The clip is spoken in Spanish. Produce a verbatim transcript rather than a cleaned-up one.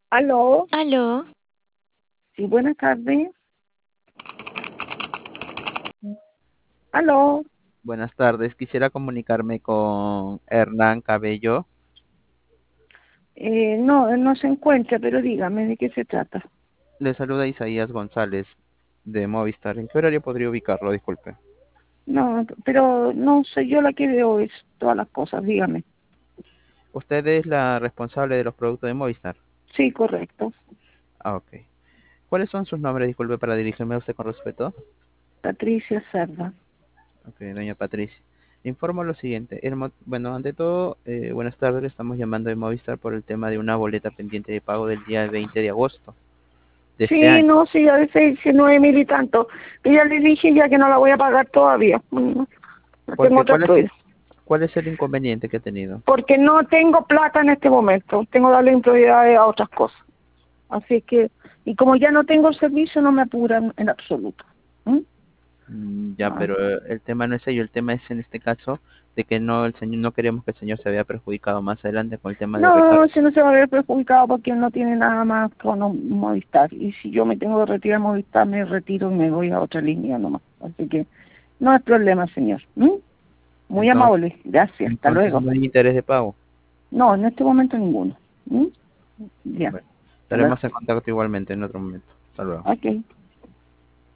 Aló, Aló, sí, buenas tardes. Aló, Buenas tardes, quisiera comunicarme con Hernán Cabello. eh, no, él no se encuentra, pero dígame de qué se trata. Le saluda Isaías González de Movistar. ¿En qué horario podría ubicarlo? Disculpe. No, pero no soy yo la que veo es todas las cosas, dígame. ¿Usted es la responsable de los productos de Movistar? Sí, correcto. Ah, ok. ¿Cuáles son sus nombres? Disculpe para dirigirme a usted con respeto. Patricia Cerda. Ok, doña Patricia. Le informo lo siguiente. El mo- bueno, ante todo, eh, buenas tardes. Le estamos llamando de Movistar por el tema de una boleta pendiente de pago del día veinte de agosto de este Sí, año. no, sí, ya de seis, nueve mil y tanto. Y ya le dije ya que no la voy a pagar todavía. Mm, Tengo Porque otras ¿cuál es, prioridades. cuál es el inconveniente que ha tenido? Porque no tengo plata en este momento. Tengo que darle prioridades a otras cosas. Así que, y como ya no tengo el servicio, no me apuran en absoluto. ¿Mm? Mm, Ya, Ah, pero eh, el tema no es ello, el tema es en este caso de que no el señor no queremos que el señor se vea perjudicado más adelante con el tema de No, recargo. si no se va a ver perjudicado porque él no tiene nada más con un Movistar. Y si yo me tengo que retirar de Movistar, me retiro y me voy a otra línea nomás. Así que no hay problema, señor. ¿Mm? Muy Entonces, amable. Gracias. Hasta entonces luego. no hay interés de pago. No, en este momento ninguno. ¿Mm? Ya. Bueno, Hasta luego. estaremos en contacto igualmente en otro momento. Hasta luego. Ok.